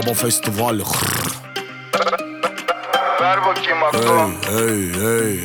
Baba festival. Ver bakayım aklıma. Hey.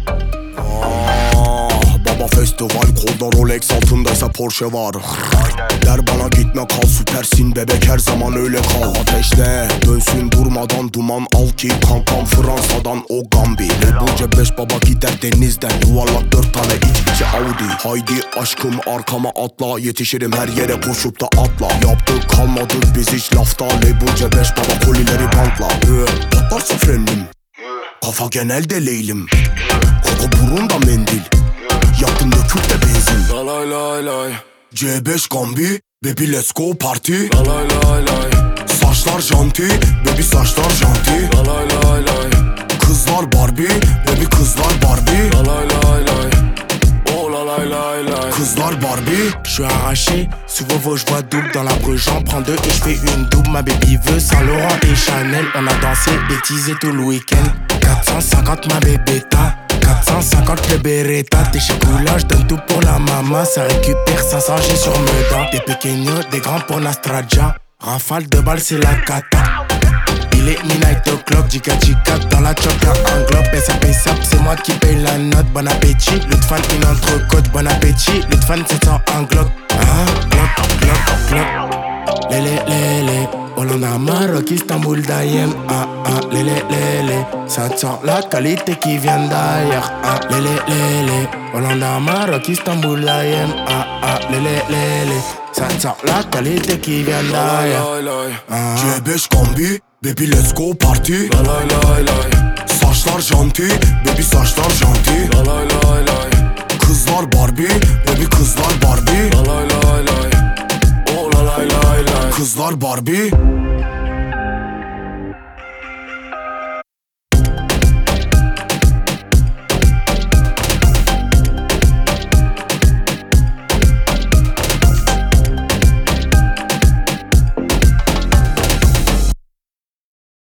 Baba festival, kolda Rolex, altındaysa Porsche var. Der bana gitme, kal süpersin bebek, her zaman öyle kal. Ateşle dönsün durmadan, duman al ki kankam Fransa'dan o Gambi. Burca 5 baba gider denizden, yuvarlak 4 tane içi Audi. Haydi aşkım arkama atla, yetişirim her yere koşup da atla. Yaptık kalmadık biz hiç lafta, Burca 5 baba kolileri bantla. Patlarsa frenim, kafa genelde leylim. Koku burunda mendil, yaktın dökül de benzin. Lay lay lay. C5 Gambi, baby let's go party. Lay lay lay. Saçlar janti, baby saçlar janti. Lay lay lay. Kızlar Barbie, baby kızlar Barbie. Lay lay lay. Oh la lay lay lay. Kızlar Barbie. Je suis arraché, sous Vovo je vois double. Dans la rue j'en prends deux et je fais une double. Ma baby veut Saint Laurent et Chanel. On a dansé, bêtisé tout le week-end. 450 ma bébéta, 450 le Beretta. T'es chez Coula, j'donne tout pour la mama. Ça récupère 500 G sur mes dents. Des pequeños, des grands pour Nastraja. Rafale de balles c'est la cata. Il est midnight o'clock, Jika dans la chop y'a un globe. SAP, c'est moi qui paye la note. Bon appétit, l'autre fan une entrecôte. Bon appétit, l'autre fan 700 un glock. Glock. Lélé, Hollande, Maroc, Istanbul, Dayem. Lélé, ça te sort la qualité qui vient d'ailleurs. Lélé, Hollande, Maroc, Istanbul, Dayem. Lélé, ça te sort la qualité qui vient d'ailleurs. C5 Gambi, baby let's go party. Lay lay lay. Saçlar janti, baby saçlar janti. Lay lay lay. Kızlar Barbie, baby kızlar Barbie. Lay lay lay. Oh la lay lay lay. Kızlar Barbie.